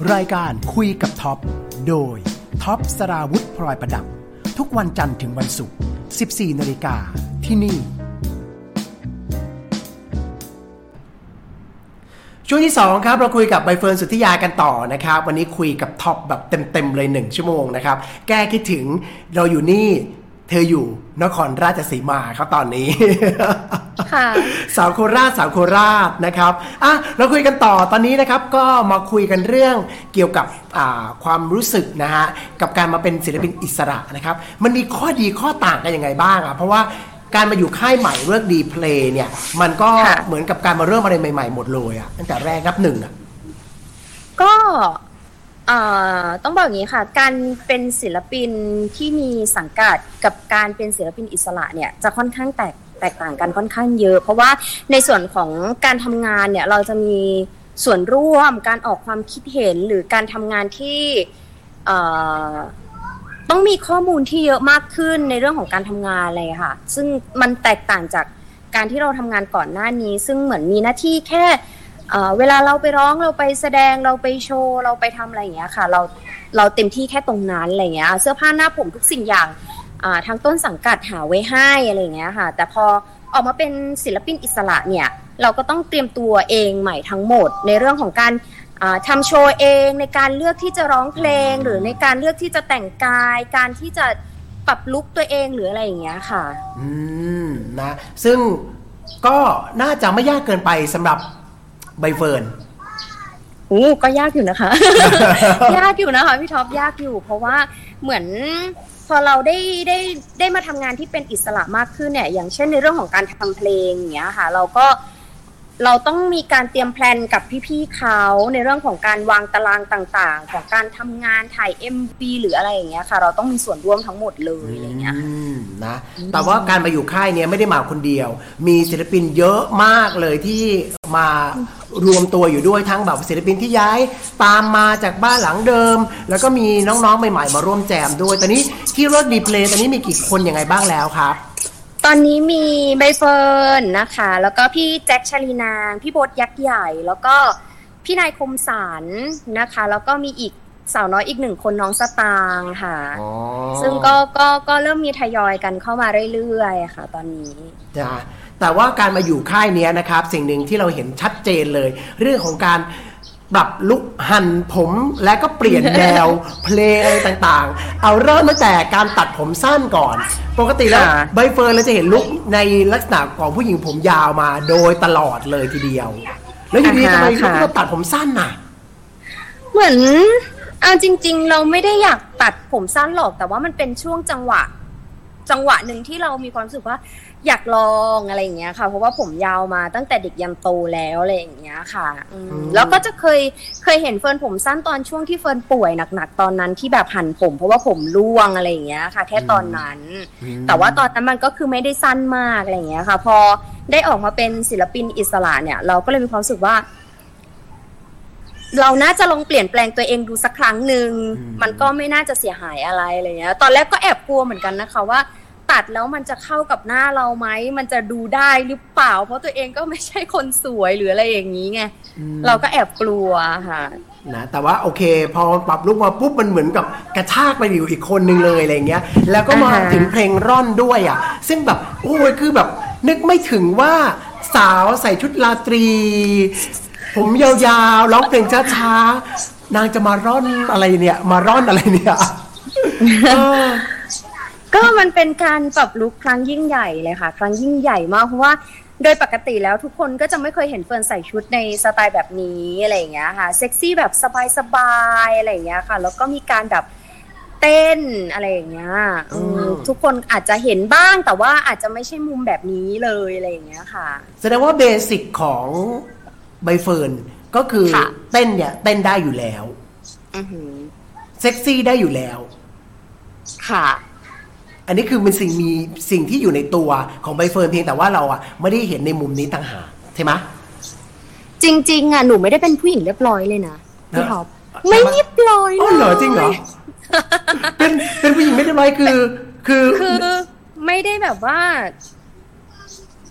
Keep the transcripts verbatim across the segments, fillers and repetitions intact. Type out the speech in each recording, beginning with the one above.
รายการคุยกับท็อปโดยท็อปสราวุธพลอยประดับทุกวันจันทร์ถึงวันศุกร์ สิบสี่นาฬิกา ที่นี่ช่วงที่สองครับเราคุยกับใบเฟิร์นสุทธิยากันต่อนะครับวันนี้คุยกับท็อปแบบเต็มๆเลยหนึ่งชั่วโมงนะครับแก้คิดถึงเราอยู่นี่เธออยู่นครราชสีมาครับตอนนี้ค่ะสาวโคราชสาวโคราชนะครับอ่ะเราคุยกันต่อตอนนี้นะครับก็มาคุยกันเรื่องเกี่ยวกับอ่าความรู้สึกนะฮะกับการมาเป็นศิลปินอิสระนะครับมันมีข้อดีข้อต่างกันยังไงบ้างอ่ะเพราะว่าการมาอยู่ค่ายใหม่เลือกดีเพลย์เนี่ยมันก็เหมือนกับการมาเริ่มอะไรใหม่ๆหมดเลยอ่ะตั้งแต่แรกนับหนึ่งอ่ะก็ต้องบอกอย่างนี้ค่ะการเป็นศิลปินที่มีสังกัดกับการเป็นศิลปินอิสระเนี่ยจะค่อนข้างแตกแตกต่างกันค่อนข้างเยอะเพราะว่าในส่วนของการทำงานเนี่ยเราจะมีส่วนร่วมการออกความคิดเห็นหรือการทำงานที่ต้องมีข้อมูลที่เยอะมากขึ้นในเรื่องของการทำงานเลยค่ะซึ่งมันแตกต่างจากการที่เราทำงานก่อนหน้านี้ซึ่งเหมือนมีหน้าที่แค่เวลาเราไปร้องเราไปแสดงเราไปโชว์เราไปทำอะไรอย่างเงี้ยค่ะเราเราเต็มที่แค่ตรงนั้นอะไรเงี้ยเสื้อผ้าหน้าผมทุกสิ่งอย่างทางต้นสังกัดหาไว้ให้อะไรเงี้ยค่ะแต่พอออกมาเป็นศิลปินอิสระเนี่ยเราก็ต้องเตรียมตัวเองใหม่ทั้งหมดในเรื่องของการทำโชว์เองในการเลือกที่จะร้องเพลงหรือในการเลือกที่จะแต่งกายการที่จะปรับลุคตัวเองหรืออะไรอย่างเงี้ยค่ะอืมนะซึ่งก็น่าจะไม่ยากเกินไปสำหรับใบเฟิร์นอู้ก็ยากอยู่นะคะ ยากอยู่นะคะพี่ท็อปยากอยู่เพราะว่าเหมือนพอเราได้ได้ได้มาทำงานที่เป็นอิสระมากขึ้นเนี่ยอย่างเช่นในเรื่องของการทำเพลงอย่างเงี้ยค่ะเราก็เราต้องมีการเตรียมแพลนกับพี่ๆเขาในเรื่องของการวางตารางต่างๆของการทำงานถ่าย เอ็ม วี หรืออะไรอย่างเงี้ยค่ะเราต้องมีส่วนร่วมทั้งหมดเลยอะไรเงี้ยนะแต่ว่าการมาอยู่ค่ายเนี้ยไม่ได้มาคนเดียวมีศิลปินเยอะมากเลยที่มารวมตัวอยู่ด้วยทั้งแบบศิลปินที่ย้ายตามมาจากบ้านหลังเดิมแล้วก็มีน้องๆใหม่ๆมาร่วมแจมด้วยตอนนี้ที่รถดีเพลย์ตอนนี้มีกี่คนยังไงบ้างแล้วครับตอนนี้มีใบเฟิร์นนะคะแล้วก็พี่แจ็คชลีนางพี่โบ๊ทยักษ์ใหญ่แล้วก็พี่นายคมสารนะคะแล้วก็มีอีกสาวน้อยอีกหนึ่งคนน้องสตางค์ค่ะซึ่งก็ก็ก็เริ่มมีทยอยกันเข้ามาเรื่อยๆค่ะตอนนี้จ้ะแต่ว่าการมาอยู่ค่ายนี้นะครับสิ่งหนึ่งที่เราเห็นชัดเจนเลยเรื่องของการปรับลุคหั่นผมและก็เปลี่ยนแนวเพลงอะไรต่างๆเอาเริ่มตั้งแต่การตัดผมสั้นก่อนปกติแล้วใบเฟิร์นเราจะเห็นลุคในลักษณะของผู้หญิงผมยาวมาโดยตลอดเลยทีเดียวแล้วอยู่ดีทำไมเราตัดผมสั้นน่ะเหมือนเอาจริงๆเราไม่ได้อยากตัดผมสั้นหรอกแต่ว่ามันเป็นช่วงจังหวะจังหวะหนึ่งที่เรามีความรู้สึกว่าอยากลองอะไรอย่างเงี้ยค่ะเพราะว่าผมยาวมาตั้งแต่เด็กยันโตแล้วอะไรอย่างเงี้ยค่ะแล้วก็จะเคยเคยเห็นเฟิร์นผมสั้นตอนช่วงที่เฟิร์นป่วยหนักๆตอนนั้นที่แบบหั่นผมเพราะว่าผมร่วงอะไรอย่างเงี้ยค่ะแค่ตอนนั้นแต่ว่าตอนนั้นมันก็คือไม่ได้สั้นมากอะไรอย่างเงี้ยค่ะพอได้ออกมาเป็นศิลปินอิสระเนี่ยเราก็เลยมีความรู้สึกว่าเราน่าจะลองเปลี่ยนแปลงตัวเองดูสักครั้งหนึ่งมันก็ไม่น่าจะเสียหายอะไรอะไรเงี้ยตอนแรกก็แอบกลัวเหมือนกันนะคะว่าตัดแล้วมันจะเข้ากับหน้าเราไหมมันจะดูได้หรือเปล่าเพราะตัวเองก็ไม่ใช่คนสวยหรืออะไรอย่างนี้ไงเราก็แอบกลัวค่ะนะแต่ว่าโอเคพอปรับลุคมาปุ๊บมันเหมือนกับกระชากไปอยู่อีกคนนึงเลยอะไรเงี้ยแล้วก็มาถึงเพลงร่อนด้วยอ่ะซึ่งแบบโอ้ยคือแบบนึกไม่ถึงว่าสาวใส่ชุดราตรีผมยาวๆร้องเพลงช้าๆนางจะมาร่อนอะไรเนี่ยมาร่อนอะไรเนี่ยก็มันเป็นการปรับลุคครั้งยิ่งใหญ่เลยค่ะครั้งยิ่งใหญ่มากเพราะว่าโดยปกติแล้วทุกคนก็จะไม่เคยเห็นเฟิร์นใส่ชุดในสไตล์แบบนี้อะไรอย่างเงี้ยค่ะเซ็กซี่แบบสบายๆอะไรอย่างเงี้ยค่ะแล้วก็มีการแบบเต้นอะไรอย่างเงี้ยทุกคนอาจจะเห็นบ้างแต่ว่าอาจจะไม่ใช่มุมแบบนี้เลยอะไรอย่างเงี้ยค่ะแสดงว่าเบสิกของใบเฟิร์นก็คือเต้นเนี่ยเต้นได้อยู่แล้วเซ็กซี่ได้อยู่แล้วค่ะอันนี้คือเป็นสิ่งมีสิ่งที่อยู่ในตัวของใบเฟิร์นเพียงแต่ว่าเราอ่ะไม่ได้เห็นในมุมนี้ต่างหากใช่ไหมจริงๆอ่ะหนูไม่ได้เป็นผู้หญิงเรียบร้อยเลยนะพี่ท็อปไม่เรียบร้อยเลยอ๋อเหรอจริงเหรอเป็นเป็นผู้หญิงไม่เรียบร้อยคือคือคือไม่ได้แบบว่า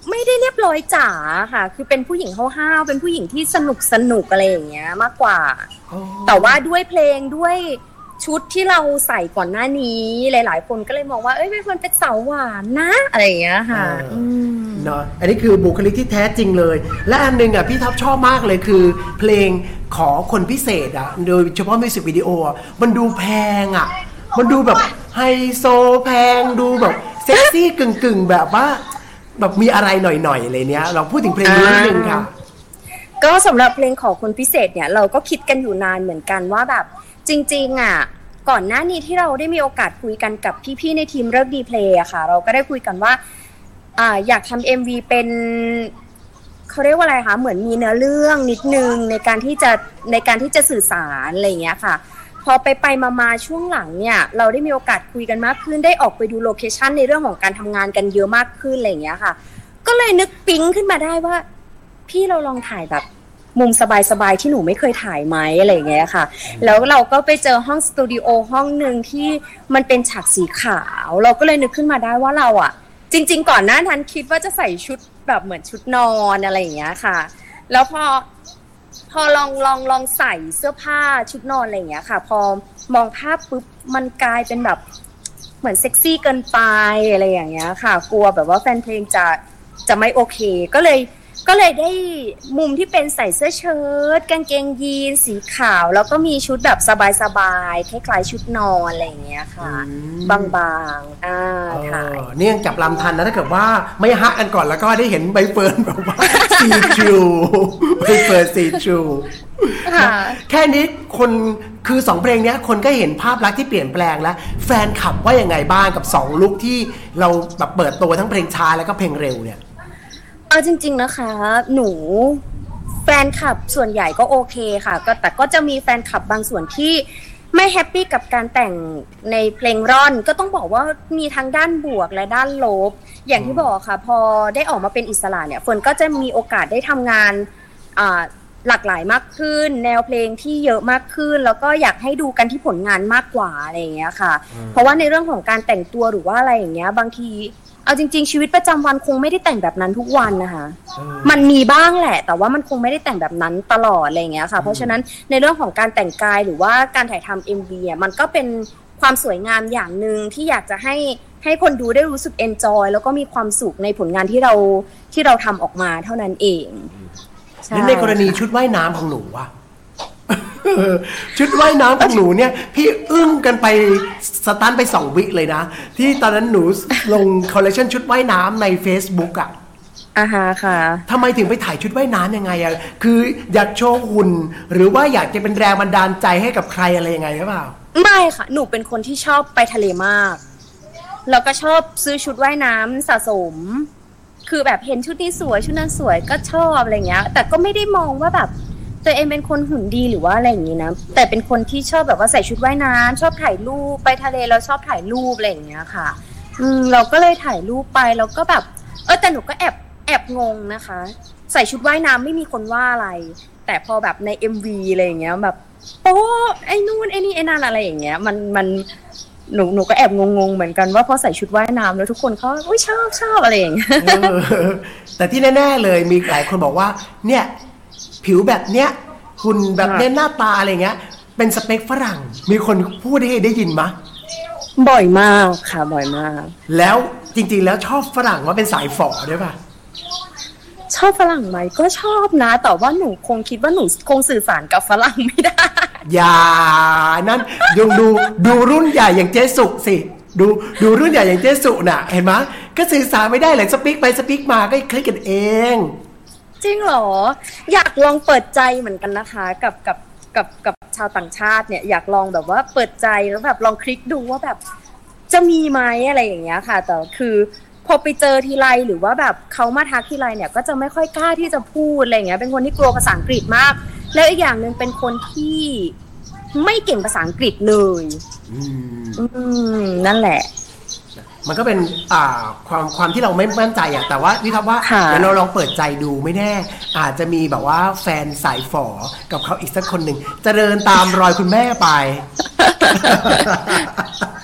ไม่ได้เรียบร้อยจ๋าค่ะคือเป็นผู้หญิงห้าวๆเป็นผู้หญิงที่สนุกสนุกอะไรอย่างเงี้ยมากกว่าแต่ว่าด้วยเพลงด้วยชุดที่เราใส่ก่อนหน้านี้หลายๆคนก็เลยมองว่าเอ้ยเป็นคนเป็นสาวหวานนะอะไรอย่างเงี้ยค่ะเนาะอันนี้คือบุคลิกที่แท้จริงเลยและอันนึงอ่ะพี่ท็อปชอบมากเลยคือเพลงขอคนพิเศษอ่ะโดยเฉพาะมิวสิกวิดีโออ่ะมันดูแพงอ่ะมันดูแบบไฮโซแพงดูแบบเซ็กซี่กึ่งๆแบบว่าแบบมีอะไรหน่อยๆอะไรเนี้ยเราพูดถึงเพลงนี้นิดนึงค่ะก็สำหรับเพลงขอคนพิเศษเนี่ยเราก็คิดกันอยู่นานเหมือนกันว่าแบบจริงๆอ่ะก่อนหน้านี้ที่เราได้มีโอกาสคุยกันกับพี่ๆในทีมเลิกดีเพลย์อะค่ะเราก็ได้คุยกันว่าอ่าอยากทำ เอ็ม วี เป็นเขาเรียกว่าอะไรคะเหมือนมีเนื้อเรื่องนิดนึงในการที่จะในการที่จะสื่อสารอะไรอย่างเงี้ยค่ะพอไปไปมาๆช่วงหลังเนี่ยเราได้มีโอกาสคุยกันมากขึ้นได้ออกไปดูโลเคชั่นในเรื่องของการทำงานกันเยอะมากขึ้นอะไรอย่างเงี้ยค่ะก็เลยนึกปิ๊งขึ้นมาได้ว่าพี่เราลองถ่ายแบบมุมสบายๆที่หนูไม่เคยถ่ายไหมอะไรอย่างเงี้ยค่ะแล้วเราก็ไปเจอห้องสตูดิโอห้องนึงที่มันเป็นฉากสีขาวเราก็เลยนึกขึ้นมาได้ว่าเราอ่ะจริงๆก่อนหน้านั้นคิดว่าจะใส่ชุดแบบเหมือนชุดนอนอะไรอย่างเงี้ยค่ะแล้วพอพอลองลองลองใส่เสื้อผ้าชุดนอนอะไรอย่างเงี้ยค่ะพอมองภาพปุ๊บมันกลายเป็นแบบเหมือนเซ็กซี่เกินไปอะไรอย่างเงี้ยค่ะกลัวแบบว่าแฟนเพลงจะจะไม่โอเคก็เลยก็เลยได้มุมที่เป็นใส่เสื้อเชิ้ตกางเกงยีนสีขาวแล้วก็มีชุดแบบสบายๆคล้ายๆชุดนอนอะไรอย่างเงี้ยค่ะบางๆอ่าถ่ายนี่ยังจับลำทันนะถ้าเกิดว่าไม่ฮักกันก่อนแล้วก็ได้เห็นใบเฟิร์นแบบว่าซีทรูใบเฟิร์นซีทรูแค่นี้คนคือสองเพลงนี้คนก็เห็นภาพลักษณ์ที่เปลี่ยนแปลงแล้วแฟนคลับว่ายังไงบ้างกับสองลุคที่เราแบบเปิดตัวทั้งเพลงช้าแล้วก็เพลงเร็วเนี่ยเอาจริงๆนะคะหนูแฟนคลับส่วนใหญ่ก็โอเคค่ะก็แต่ก็จะมีแฟนคลับบางส่วนที่ไม่แฮปปี้กับการแต่งในเพลงร่อนก็ต้องบอกว่ามีทั้งด้านบวกและด้านลบอย่างที่บอกค่ะพอได้ออกมาเป็นอิสระเนี่ยฝนก็จะมีโอกาสได้ทำงานอ่าหลากหลายมากขึ้นแนวเพลงที่เยอะมากขึ้นแล้วก็อยากให้ดูกันที่ผลงานมากกว่าอะไรอย่างเงี้ยค่ะเพราะว่าในเรื่องของการแต่งตัวหรือว่าอะไรอย่างเงี้ยบางทีเอาจริงๆชีวิตประจำวันคงไม่ได้แต่งแบบนั้นทุกวันนะคะมันมีบ้างแหละแต่ว่ามันคงไม่ได้แต่งแบบนั้นตลอดอะไรอย่างเงี้ยค่ะเพราะฉะนั้นในเรื่องของการแต่งกายหรือว่าการถ่ายทำ เอ็ม วี อ่ะมันก็เป็นความสวยงามอย่างนึงที่อยากจะให้ให้คนดูได้รู้สึกเอนจอยแล้วก็มีความสุขในผลงานที่เราที่เราทำออกมาเท่านั้นเองในกรณีชุดว่ายน้ำของหนูอะชุดว่ายน้ำของหนูเนี่ยพี่อึ้งกันไปสตันไปสองวิเลยนะที่ตอนนั้นหนูลงคอลเลคชันชุดว่ายน้ำใน Facebook อ่ะอ่าฮะค่ะทำไมถึงไปถ่ายชุดว่ายน้ำยังไงอะคืออยากโชว์หุ่นหรือว่าอยากจะเป็นแรงบันดาลใจให้กับใครอะไรยังไงหรือเปล่าไม่ค่ะหนูเป็นคนที่ชอบไปทะเลมากแล้วก็ชอบซื้อชุดว่ายน้ำสะสมคือแบบเห็นชุดนี้สวยชุดนั้นสวยก็ชอบอะไรเงี้ยแต่ก็ไม่ได้มองว่าแบบตัวเองเป็นคนหุ่นดีหรือว่าอะไรอย่างนี้นะแต่เป็นคนที่ชอบแบบว่าใส่ชุดว่ายน้ำชอบถ่ายรูปไปทะเลแล้วชอบถ่ายรูปอะไรอย่างเงี้ยค่ะอืมเราก็เลยถ่ายรูปไปแล้วก็แบบเออแต่หนูก็แอบแอบงงนะคะใส่ชุดว่ายน้ำไม่มีคนว่าอะไรแต่พอแบบใน เอ็ม วี อะไรอย่างเงี้ยแบบโอ้ไอ้นู่นไอ้นี่ไอ้นั่นอะไรอย่างเงี้ยมันมันหนูหนูก็แอบงงๆเหมือนกันว่าพอใส่ชุดว่ายน้ำแล้วทุกคนเขาอุ้ยชอบชอบอะไรอย่างเงี้ยแต่ที่แน่ๆเลยมีหลายคนบอกว่าเนี่ยผิวแบบเนี้ยหุ่นแบบเนี้ยหน้าตาอะไรเงี้ยเป็นสเปคฝรั่งมีคนพูดให้ได้ยินมะบ่อยมากค่ะบ่อยมากแล้วจริงๆแล้วชอบฝรั่งว่าเป็นสายฝ่อด้วยป่ะชอบฝรั่งไหมก็ชอบนะแต่ว่าหนูคงคิดว่าหนูคงสื่อสารกับฝรั่งไม่ได้อย่านั่นยังดูดูรุ่นใหญ่อย่างเจสุสิดูดูรุ่นใหญ่อย่างเจสุน่ะเห็นไหมก็สื่อสารไม่ได้เลยสปีกไปสปีกมาก็คลิกกันเองจริงเหรออยากลองเปิดใจเหมือนกันนะคะกับกับกับกับชาวต่างชาติเนี่ยอยากลองแบบว่าเปิดใจแล้วแบบลองคลิกดูว่าแบบจะมีไหมอะไรอย่างเงี้ยค่ะแต่คือพอไปเจอทีไรหรือว่าแบบเขามาทักทีไรเนี่ยก็จะไม่ค่อยกล้าที่จะพูดอะไรอย่างเงี้ยเป็นคนที่กลัวภาษาอังกฤษมากแล้วอีกอย่างนึงเป็นคนที่ไม่เก่งภาษาอังกฤษเลยอืมอืมนั่นแหละมันก็เป็นอ่าความความที่เราไม่มั่นใจอ่ะแต่ว่าพี่ท็อปว่าเดี๋ยวเราลองเปิดใจดูไม่แน่อาจจะมีแบบว่าแฟนสายฝอกับเขาอีกสักคนหนึ่งจะเดินตามรอยคุณแม่ไป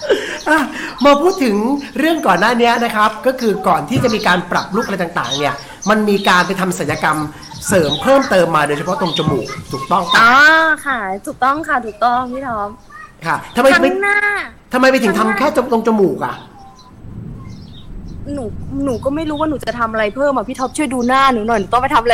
มาพูดถึงเรื่องก่อนหน้านี้นะครับก็คือก่อนที่จะมีการปรับลุคอะไรต่างๆเนี่ยมันมีการไปทำศัลยกรรมเสริมเพิ่มเติมมาโดยเฉพาะตรงจมูกถูกต้องปะอ๋อค่ะถูกต้องค่ะถูกต้องพี่ทอมค่ะทำไมไม่ทำไมไปถึงทำแค่ตรงจมูกอ่ะหนูหนูก็ไม่รู้ว่าหนูจะทำอะไรเพิ่มอ่ะพี่ท็อปช่วยดูหน้าหนูหน่อยหนูต้องไปทำอะไร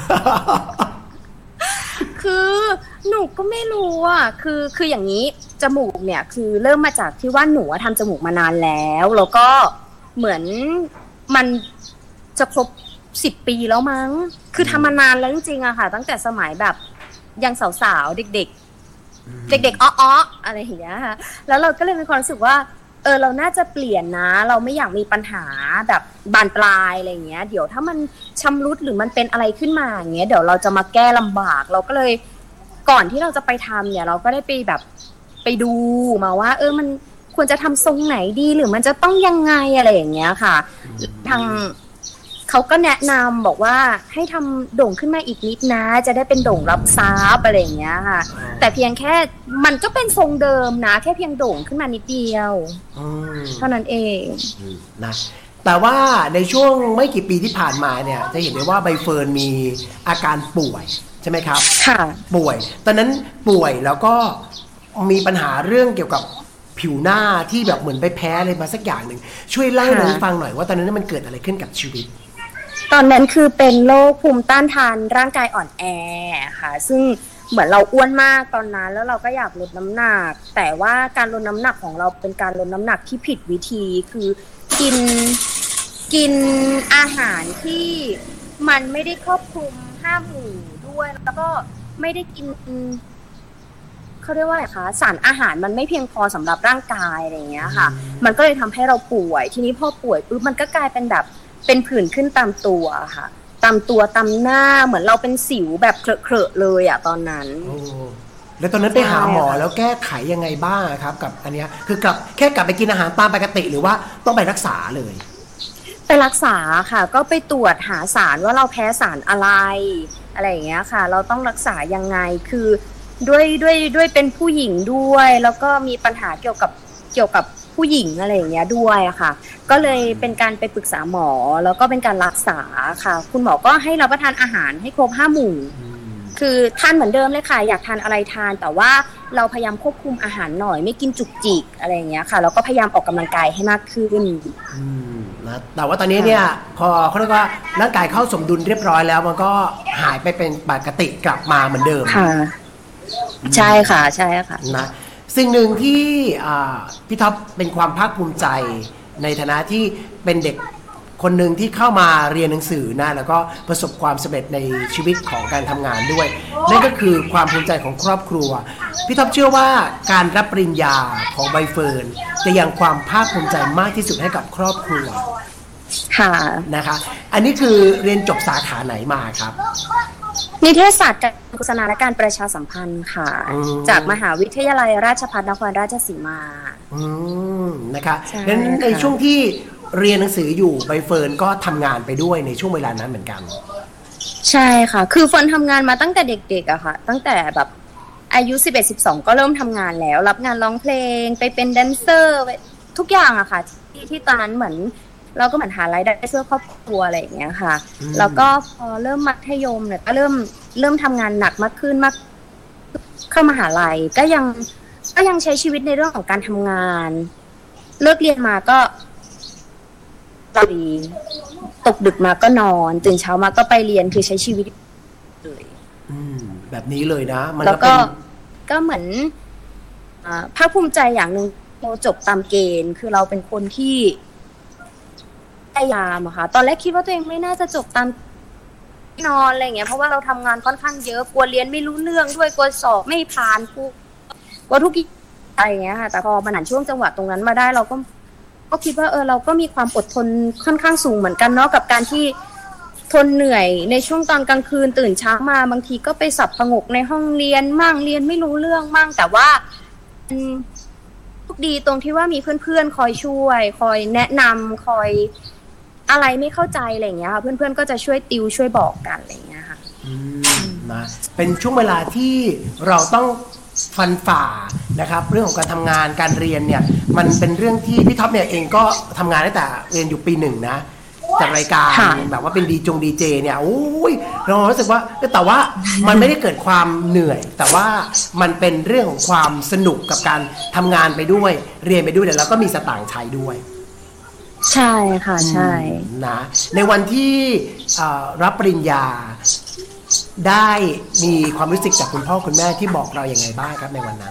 คือหนูก็ไม่รู้อ่ะคือคืออย่างนี้จมูกเนี่ยคือเริ่มมาจากที่ว่าหนูทำจมูกมานานแล้วแล้วก็เหมือนมันจะครบสิบปีแล้วมั้งคือทำมานานแล้วจริงๆอะค่ะตั้งแต่สมัยแบบยังสาวๆเด็กๆเด็กๆอ้อๆอะไรอย่างเงี้ยค่ะแล้วเราก็เลยมีความรู้สึกว่าเออเราน่าจะเปลี่ยนนะเราไม่อยากมีปัญหาแบบบานปลายอะไรเงี้ยเดี๋ยวถ้ามันชำรุดหรือมันเป็นอะไรขึ้นมาอย่างเงี้ยเดี๋ยวเราจะมาแก้ลำบากเราก็เลยก่อนที่เราจะไปทำเนี่ยเราก็ได้ไปแบบไปดูมาว่าเออมันควรจะทำทรงไหนดีหรือมันจะต้องยังไงอะไรอย่างเงี้ยค่ะทางเขาก็แนะนำบอกว่าให้ทำโด่งขึ้นมาอีกนิดนะจะได้เป็นโด่งรับทรัพย์อะไรอย่างเงี้ยค่ะแต่เพียงแค่มันก็เป็นทรงเดิมนะแค่เพียงโด่งขึ้นมานิดเดียวเท่านั้นเองนะแต่ว่าในช่วงไม่กี่ปีที่ผ่านมาเนี่ยจะเห็นได้ว่าใบเฟิร์นมีอาการป่วยใช่ไหมครับค่ะป่วยตอนนั้นป่วยแล้วก็มีปัญหาเรื่องเกี่ยวกับผิวหน้าที่แบบเหมือนไปแพ้อะไรมาสักอย่างหนึ่งช่วยเล่าให้ฟังหน่อยว่าตอนนั้นมันเกิดอะไรขึ้นกับชีวิตตอนนั้นคือเป็นโรคภูมิต้านทานร่างกายอ่อนแอค่ะซึ่งเหมือนเราอ้วนมากตอนนั้นแล้วเราก็อยากลดน้ำหนักแต่ว่าการลดน้ำหนักของเราเป็นการลดน้ำหนักที่ผิดวิธีคือกินกินอาหารที่มันไม่ได้ครอบคลุมห้าหมู่ด้วยแล้วก็ไม่ได้กินเขาเรียกว่าอะไรคะสารอาหารมันไม่เพียงพอสำหรับร่างกายอะไรอย่างเงี้ยค่ะมันก็เลยทำให้เราป่วยทีนี้พอป่วยปุ๊บมันก็กลายเป็นแบบเป็นผื่นขึ้นตามตัวค่ะตามตัวตามหน้าเหมือนเราเป็นสิวแบบเคอะๆเลยอะตอนนั้นโอ้แล้วตอนนั้นไปหาหมอแล้วแก้ไขยังไงบ้างครับกับอันเนี้ยคือกลับแค่กลับไปกินอาหารตามปกติหรือว่าต้องไปรักษาเลยไปรักษาค่ะก็ไปตรวจหาสารว่าเราแพ้สารอะไรอะไรอย่างเงี้ยค่ะเราต้องรักษายังไงคือด้วยด้วยด้วยเป็นผู้หญิงด้วยแล้วก็มีปัญหาเกี่ยวกับเกี่ยวกับผู้หญิงอะไรอย่างเงี้ยด้วยอะค่ะก็เลยเป็นการไปปรึกษาหมอแล้วก็เป็นการรักษาค่ะคุณหมอก็ให้รับประทานอาหารให้ครบห้าหมู่คือทานเหมือนเดิมเลยค่ะอยากทานอะไรทานแต่ว่าเราพยายามควบคุมอาหารหน่อยไม่กินจุกจิกอะไรอย่างเงี้ยค่ะแล้วก็พยายามออกกำลังกายให้มากขึ้นนะแต่ว่าตอนนี้เนี่ยพอเขาเรียกว่าร่างกายเข้าสมดุลเรียบร้อยแล้วมันก็หายไปเป็นปกติกลับมาเหมือนเดิมค่ะใช่ค่ะใช่ค่ะนะสิ่งหนึ่งที่พี่ท็อปเป็นความภาคภูมิใจในฐานะที่เป็นเด็กคนหนึ่งที่เข้ามาเรียนหนังสือนะแล้วก็ประสบความสำเร็จในชีวิตของการทำงานด้วยนั่นก็คือความภูมิใจของครอบครัวพี่ท็อปเชื่อว่าการรับปริญญาของใบเฟิร์นจะยังความภาคภูมิใจมากที่สุดให้กับครอบครัวค่ะนะคะอันนี้คือเรียนจบสาขาไหนมาครับนิเทศศาสตร์การโฆษณาและการประชาสัมพันธ์ค่ะจากมหาวิทยาลัยราชภัฏนครราชสีมาอืมนะคะงั้นในช่วงที่เรียนหนังสืออยู่ใบเฟิร์นก็ทำงานไปด้วยในช่วงเวลานั้นเหมือนกันใช่ค่ะคือเฟิร์นทำงานมาตั้งแต่เด็กๆอะค่ะตั้งแต่แบบอายุ สิบเอ็ด สิบสอง ก็เริ่มทำงานแล้วรับงานร้องเพลงไปเป็นแดนเซอร์ทุกอย่างอะค่ะที่ที่ตอนนั้นเหมือนเราก็เหมือนหารายได้เพื่อครอบครัวอะไรอย่างเงี้ยค่ะแล้วก็พอเริ่มมัธยมเนี่ยก็เริ่มเริ่มทำงานหนักมากขึ้นมากเข้ามหาลัยก็ยังก็ยังใช้ชีวิตในเรื่องของการทำงานเลิกเรียนมาก็ตกดึกมาก็นอนตื่นเช้ามาก็ไปเรียนคือใช้ชีวิตเลยแบบนี้เลยนะมันแล้วก็ก็เหมือนภาคภูมิใจอย่างหนึ่งเราจบตามเกณฑ์คือเราเป็นคนที่พยายามอะค่ะตอนแรกคิดว่าตัวเองไม่น่าจะจบตามนอนอะไรเงี้ยเพราะว่าเราทำงานค่อนข้างเยอะกลัวเรียนไม่รู้เรื่องด้วยกลัวสอบไม่ผ่านกลัวทุกอย่างอะไรเงี้ยค่ะแต่พอมาหนันช่วงจังหวะตรงนั้นมาได้เราก็ก็คิดว่าเออเราก็มีความอดทนค่อนข้างสูงเหมือนกันเนาะกับการที่ทนเหนื่อยในช่วงตอนกลางคืนตื่นเช้ามาบางทีก็ไปสับประงกในห้องเรียนมั่งเรียนไม่รู้เรื่องมั่งแต่ว่าทุกดีตรงที่ว่ามีเพื่อนๆคอยช่วยคอยแนะนำคอยอะไรไม่เข้าใจอะไรอย่างเงี้ยค่ะเพื่อนๆก็จะช่วยติวช่วยบอกกันอะไรอย่างเงี้ยค่ะนะเป็นช่วงเวลาที่เราต้องฟันฝ่านะครับเรื่องของการทำงานการเรียนเนี่ยมันเป็นเรื่องที่พี่ท็อปเนี่ยเองก็ทำงานตั้งแต่เรียนอยู่ปีหนึ่งนะจากรายการแบบว่าเป็นดีจงดีเจเนี่ยโอ้ยเรารู้สึกว่าแต่ว่ามันไม่ได้เกิดความเหนื่อยแต่ว่ามันเป็นเรื่องของความสนุกกับการทำงานไปด้วยเรียนไปด้วยแล้วก็มีสตางค์ใช้ด้วยใช่ค่ะใช่นะในวันที่รับปริญญาได้มีความรู้สึกจากคุณพ่อคุณแม่ที่บอกเราอย่างไรบ้างครับในวันนั้น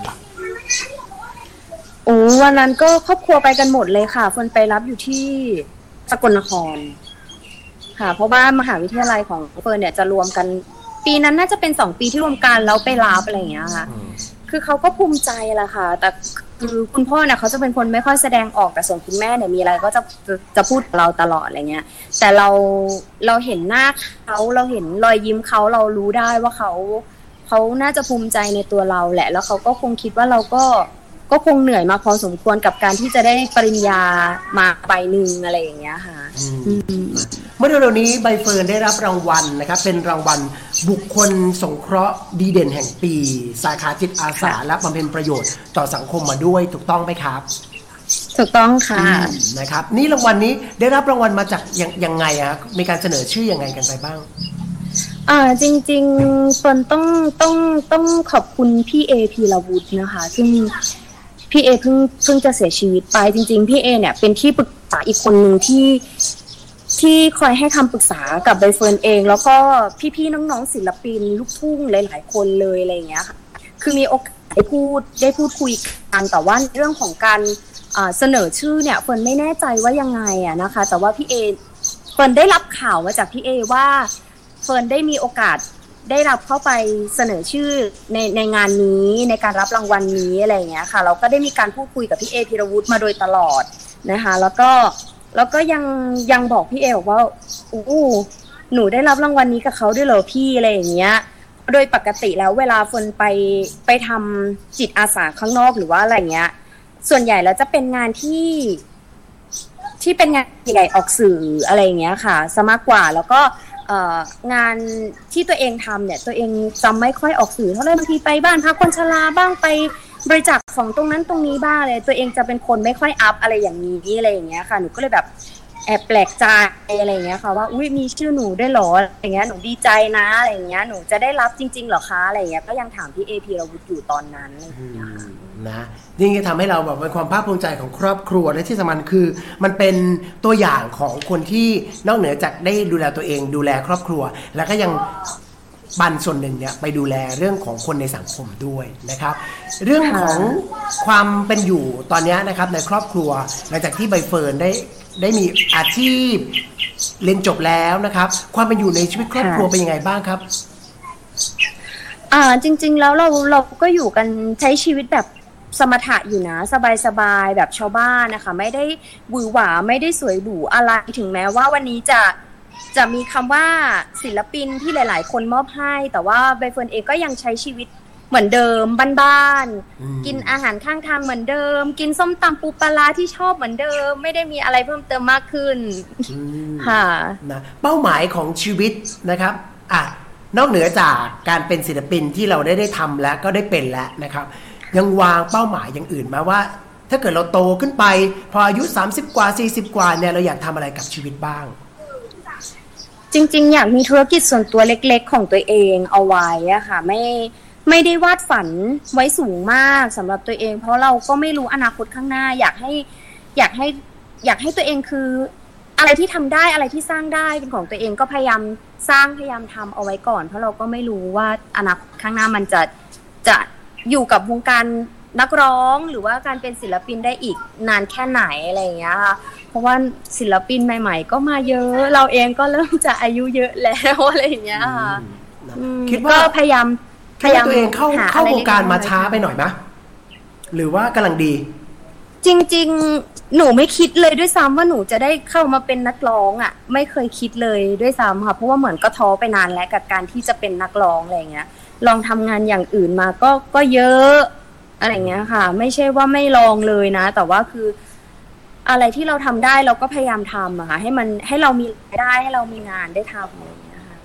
โอ้วันนั้นก็ครอบครัวไปกันหมดเลยค่ะเฟิร์นไปรับอยู่ที่สกลนครค่ะเพราะว่ามหาวิทยาลัยของเฟิร์นเนี่ยจะรวมกันปีนั้นน่าจะเป็นสองปีที่รวมกันแล้วไปรับอะไรอย่างเงี้ยค่ะคือเขาก็ภูมิใจแหละค่ะแต่คือคุณพ่อเนี่ยเขาจะเป็นคนไม่ค่อยแสดงออกแต่ส่วนคุณแม่เนี่ยมีอะไรก็จะจะพูดกับเราตลอดอะไรเงี้ยแต่เราเราเห็นหน้าเขาเราเห็นรอยยิ้มเขาเรารู้ได้ว่าเขาเขาน่าจะภูมิใจในตัวเราแหละแล้วเขาก็คงคิดว่าเราก็ก็คงเหนื่อยมาพอสมควรกับการที่จะได้ปริญญามาใบหนึ่งอะไรอย่างเงี้ยค่ะเมื่อเร็วๆนี้ใบเฟิร์นได้รับรางวัลนะครับเป็นรางวัลบุคคลสงเคราะห์ดีเด่นแห่งปีสาขาจิตอาสาและบำเพ็ญประโยชน์ต่อสังคมมาด้วยถูกต้องไหมครับถูกต้องค่ะนะครับนี่รางวัลนี้ได้รับรางวัลมาจากยังยังไงอะมีการเสนอชื่อยังไงกันไปบ้างอ่าจริงๆเฟิร์นต้องต้องต้องขอบคุณพี่เอพีรวุฒินะคะซึ่งพี่เอเพิ่งเพิ่งจะเสียชีวิตไปจริงๆพี่เอเนี่ยเป็นที่ปรึกษาอีกคนหนึ่งที่ที่คอยให้คำปรึกษากับใบเฟิร์นเองแล้วก็พี่ๆน้องๆศิลปินลูกทุ่งหลายๆคนเลยอะไรอย่างเงี้ยค่ะคือมีโอกาสได้พูดได้พูดคุยกันแต่ว่าเรื่องของการเสนอชื่อเนี่ยเฟิร์นไม่แน่ใจว่ายังไงอะนะคะแต่ว่าพี่เอเฟิร์นได้รับข่าวมาจากพี่เอว่าเฟิร์นได้มีโอกาสได้รับเข้าไปเสนอชื่อในในงานนี้ในการรับรางวัลนี้อะไรอย่างเงี้ยค่ะเราก็ได้มีการพูดคุยกับพี่เอพีรวุฒิมาโดยตลอดนะคะแล้วก็แล้วก็ยังยังบอกพี่เอบอกว่าอู้หนูได้รับรางวัลนี้กับเขาด้วยเหรอพี่อะไรอย่างเงี้ยโดยปกติแล้วเวลาเฟิร์นไปไปทำจิตอาสาข้างนอกหรือว่าอะไรเงี้ยส่วนใหญ่แล้วจะเป็นงานที่ที่เป็นงานใหญ่ออกสื่ออะไรอย่างเงี้ยค่ะซะมากกว่าแล้วก็งานที่ตัวเองทำเนี่ยตัวเองจำไม่ค่อยออกสื่อเท่าไหร่บางทีไปบ้านพักคนชราบ้างไปบริจาคของตรงนั้นตรงนี้บ้างเลยตัวเองจะเป็นคนไม่ค่อยอัพอะไรอย่างนี้อะไรอย่างเงี้ยค่ะหนูก็เลยแบบแอบแปลกใจอะไรอย่างเงี้ยค่ะว่าอุ้ยมีชื่อหนูได้หรออะไรอย่างเงี้ยหนูดีใจนะอะไรอย่างเงี้ยหนูจะได้รับจริงๆหรอคะอะไรอย่างเงี้ยก็ยังถามพี่เอพีรวุฒิอยู่ตอนนั้นนะนี่จะทำให้เราแบบเป็นความภาคภูมิใจของครอบครัวและที่สำคัญคือมันเป็นตัวอย่างของคนที่นอกเหนือจากได้ดูแลตัวเองดูแลครอบครัวแล้วก็ยังปันส่วนหนึ่งเนี่ยไปดูแลเรื่องของคนในสังคมด้วยนะครับเรื่องของความเป็นอยู่ตอนนี้นะครับในครอบครัวหลังจากที่ใบเฟิร์นได้ได้มีอาชีพเรียนจบแล้วนะครับความเป็นอยู่ในชีวิตครอบครัวเป็นยังไงบ้างครับอ่าจริงๆแล้วเราเราก็อยู่กันใช้ชีวิตแบบสมถะอยู่นะสบายๆแบบชาวบ้านนะคะไม่ได้หวือหวาไม่ได้สวยหรูอะไรถึงแม้ว่าวันนี้จะจะมีคำว่าศิลปินที่หลายๆคนมอบให้แต่ว่าใบเฟิร์นเองก็ยังใช้ชีวิตเหมือนเดิมบ้านๆกินอาหารข้างทางเหมือนเดิมกินส้มตำปูปลาร้าที่ชอบเหมือนเดิมไม่ได้มีอะไรเพิ่มเติมมากขึ้นค่ะนะเป้าหมายของชีวิตนะครับอ่ะนอกเหนือจากการเป็นศิลปินที่เราได้ได้ทำแล้วก็ได้เป็นแล้วนะครับยังวางเป้าหมายอย่างอื่นมาว่าถ้าเกิดเราโตขึ้นไปพออายุสามสิบกว่าสี่สิบกว่าเนี่ยเราอยากทำอะไรกับชีวิตบ้างจริงๆอยากมีธุรกิจส่วนตัวเล็กๆของตัวเองเอาไว้อะค่ะไม่ไม่ได้วาดฝันไว้สูงมากสำหรับตัวเองเพราะเราก็ไม่รู้อนาคตข้างหน้าอยากให้อยากให้อยากให้ตัวเองคืออะไรที่ทำได้อะไรที่สร้างได้เป็นของตัวเองก็พยายามสร้างพยายามทำเอาไว้ก่อนเพราะเราก็ไม่รู้ว่าอนาคตข้างหน้ามันจะจะอยู่กับวงการนักร้องหรือว่าการเป็นศิลปินได้อีกนานแค่ไหนอะไรอย่างเงี้ยค่ะเพราะว่าศิลปินใหม่ๆก็มาเยอะเราเองก็เริ่มจะอายุเยอะแล้วอะไรอย่างเงี้ยค่ะคิดว่าพยายามพยายามตัวเองเข้าเข้าวงการมาช้าไปหน่อยไหมหรือว่ากำลังดีจริงๆหนูไม่คิดเลยด้วยซ้ำว่าหนูจะได้เข้ามาเป็นนักร้องอ่ะไม่เคยคิดเลยด้วยซ้ำค่ะเพราะว่าเหมือนก็ท้อไปนานแล้วกับการที่จะเป็นนักร้องอะไรเงี้ยลองทำงานอย่างอื่นมาก็ก็เยอะอะไรเงี้ยค่ะไม่ใช่ว่าไม่ลองเลยนะแต่ว่าคืออะไรที่เราทำได้เราก็พยายามทำอะค่ะให้มันให้เรามีรายได้ให้เรามีงานได้ทำอะไรเงี้ยค่ะ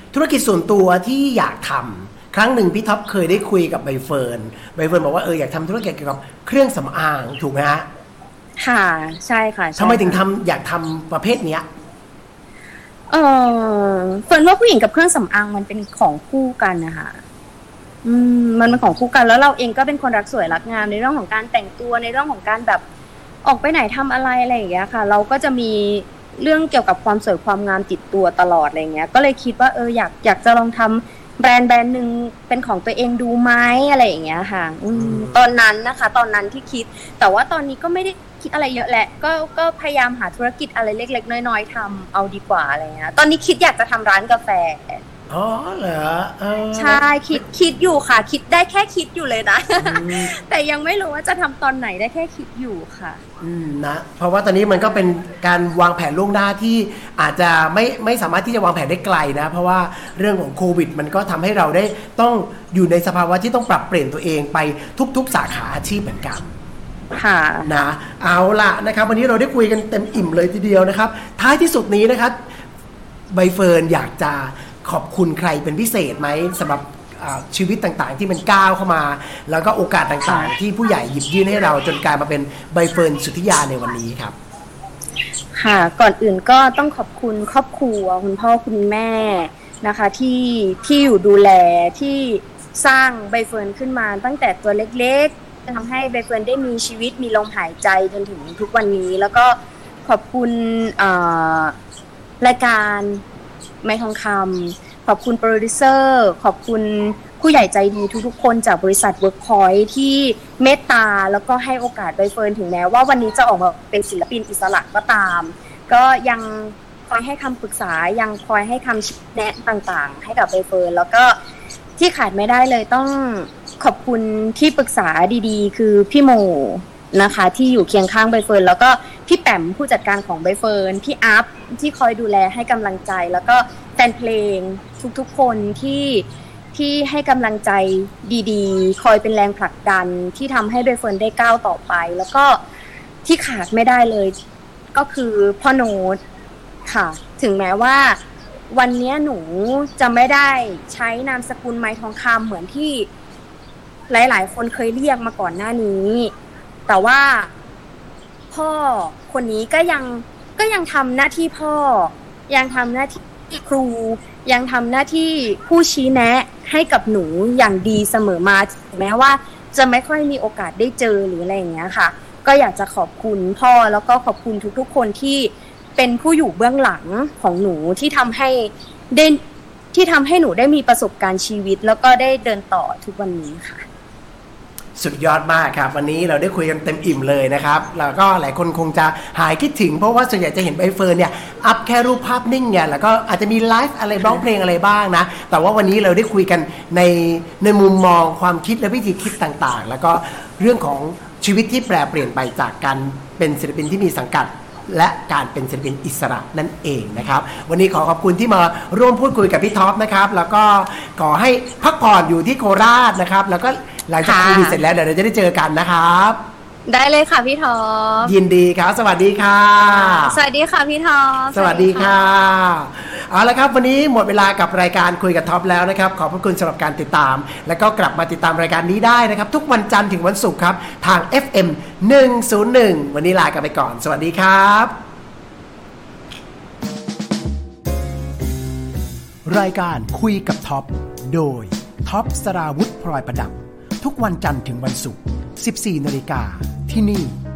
ธุรกิจส่วนตัวที่อยากทำครั้งหนึ่งพี่ท็อปเคยได้คุยกับใบเฟิร์นใบเฟิร์นบอกว่าเอออยากทำธุรกิจเกี่ยวกับเครื่องสำอางถูกไหมฮะค่ะใช่ค่ะทำไมถึงทำอยากทำประเภทเนี้ยเออเฟิร์นว่าผู้หญิงกับเครื่องสำอางมันเป็นของคู่กันนะคะอืมมันเป็นของคู่กันแล้วเราเองก็เป็นคนรักสวยรักงามในเรื่องของการแต่งตัวในเรื่องของการแบบออกไปไหนทำอะไรอะไรอย่างเงี้ยค่ะเราก็จะมีเรื่องเกี่ยวกับความสวยความงามติดตัวตลอดอะไรเงี้ยก็เลยคิดว่าเอออยากอยากจะลองทำแบรนด์แบรนด์หนึ่งเป็นของตัวเองดูไหมอะไรอย่างเงี้ยค่ะอืมตอนนั้นนะคะตอนนั้นที่คิดแต่ว่าตอนนี้ก็ไม่ได้คิดอะไรเยอะแหละก็ก็พยายามหาธุรกิจอะไรเล็กๆน้อยๆทำเอาดีกว่าอะไรเงี้ยตอนนี้คิดอยากจะทำร้านกาแฟอ๋อเหรอเออใช่คิดคิดอยู่ค่ะคิดได้แค่คิดอยู่เลยนะแต่ยังไม่รู้ว่าจะทำตอนไหนได้แค่คิดอยู่ค่ะอืมนะเพราะว่าตอนนี้มันก็เป็นการวางแผนล่วงหน้าที่อาจจะไม่ไม่สามารถที่จะวางแผนได้ไกลนะเพราะว่าเรื่องของโควิดมันก็ทำให้เราได้ต้องอยู่ในสภาวะที่ต้องปรับเปลี่ยนตัวเองไปทุกๆสาขาอาชีพเหมือนกันค่ะนะเอาล่ะนะครับวันนี้เราได้คุยกันเต็มอิ่มเลยทีเดียวนะครับท้ายที่สุดนี้นะครับใบเฟิร์นอยากจะขอบคุณใครเป็นพิเศษไหมสำหรับชีวิตต่างๆที่มันก้าวเข้ามาแล้วก็โอกาสต่างๆที่ผู้ใหญ่หยิบยื่นให้เราจนกลายมาเป็นใบเฟิร์นสุทธิยาในวันนี้ครับค่ะก่อนอื่นก็ต้องขอบคุณครอบครัวคุณพ่อคุณแม่นะคะที่ที่อยู่ดูแลที่สร้างใบเฟิร์นขึ้นมาตั้งแต่ตัวเล็กๆทำให้ใบเฟิร์นได้มีชีวิตมีลมหายใจจนถึงทุกวันนี้แล้วก็ขอบคุณรายการไม้ทองคำขอบคุณโปรดิวเซอร์ขอบคุณผู้ใหญ่ใจดีทุกๆคนจากบริษัท Workpoint ที่เมตตาแล้วก็ให้โอกาสใบเฟิร์นถึงแม้ว่าวันนี้จะออกมาเป็นศิลปินอิสระก็ตามก็ยังคอยให้คำปรึกษายังคอยให้คำชี้แนะต่างๆให้กับใบเฟิร์นแล้วก็ที่ขาดไม่ได้เลยต้องขอบคุณที่ปรึกษาดีๆคือพี่โมนะคะที่อยู่เคียงข้างใบเฟิร์นแล้วก็พี่แปมผู้จัดการของใบเฟิร์นพี่อัพที่คอยดูแลให้กำลังใจแล้วก็แฟนเพลงทุกๆคนที่ที่ให้กำลังใจดีๆคอยเป็นแรงผลักดันที่ทำให้ใบเฟิร์นได้ก้าวต่อไปแล้วก็ที่ขาดไม่ได้เลยก็คือพ่อโน้ตค่ะถึงแม้ว่าวันนี้หนูจะไม่ได้ใช้นามสกุลไม้ทองคำเหมือนที่หลายๆคนเคยเรียกมาก่อนหน้านี้แต่ว่าพ่อคนนี้ก็ยังก็ยังทำหน้าที่พ่อยังทำหน้าที่ครูยังทำหน้าที่ผู้ชี้แนะให้กับหนูอย่างดีเสมอมาแม้ว่าจะไม่ค่อยมีโอกาสได้เจอหรืออะไรอย่างเงี้ยค่ะก็อยากจะขอบคุณพ่อแล้วก็ขอบคุณทุกๆคนที่เป็นผู้อยู่เบื้องหลังของหนูที่ทำให้ได้ที่ทำให้หนูได้มีประสบการณ์ชีวิตแล้วก็ได้เดินต่อทุกวันนี้ค่ะสุดยอดมากครับวันนี้เราได้คุยกันเต็มอิ่มเลยนะครับแล้วก็หลายคนคงจะหายคิดถึงเพราะว่าส่วนใหญ่จะเห็นใบเฟิร์นเนี่ยอัพแค่รูปภาพนิ่งเนี่ยแล้วก็อาจจะมีไลฟ์อะไรร้องเพลงอะไรบ้างนะแต่ว่าวันนี้เราได้คุยกันในในมุมมองความคิดและวิธีคิดต่างๆแล้วก็เรื่องของชีวิตที่แปรเปลี่ยนไปจากการเป็นศิลปินที่มีสังกัดและการเป็นศิลปินอิสระนั่นเองนะครับวันนี้ขอขอบคุณที่มาร่วมพูดคุยกับพี่ท็อปนะครับแล้วก็ขอให้พักผ่อนอยู่ที่โคราชนะครับแล้วก็หลังจากโควิดเสร็จแล้วเดี๋ยวเราจะได้เจอกันนะครับได้เลยค่ะพี่ท็อปยินดีครับสวัสดีค่ะสวัสดีค่ะพี่ท็อปสวัสดีค่ะเอาละครับวันนี้หมดเวลากับรายการคุยกับท็อปแล้วนะครับขอบพระคุณสำหรับการติดตามแล้วก็กลับมาติดตามรายการนี้ได้นะครับทุกวันจันทร์ถึงวันศุกร์ครับทาง เอฟ เอ็ม หนึ่งศูนย์หนึ่งวันนี้ลากันไปก่อนสวัสดีครับรายการคุยกับท็อปโดยท็อปสราวุธพลอยประดับทุกวันจันทร์ถึงวันศุกร์ สิบสี่นาฬิกา ที่นี่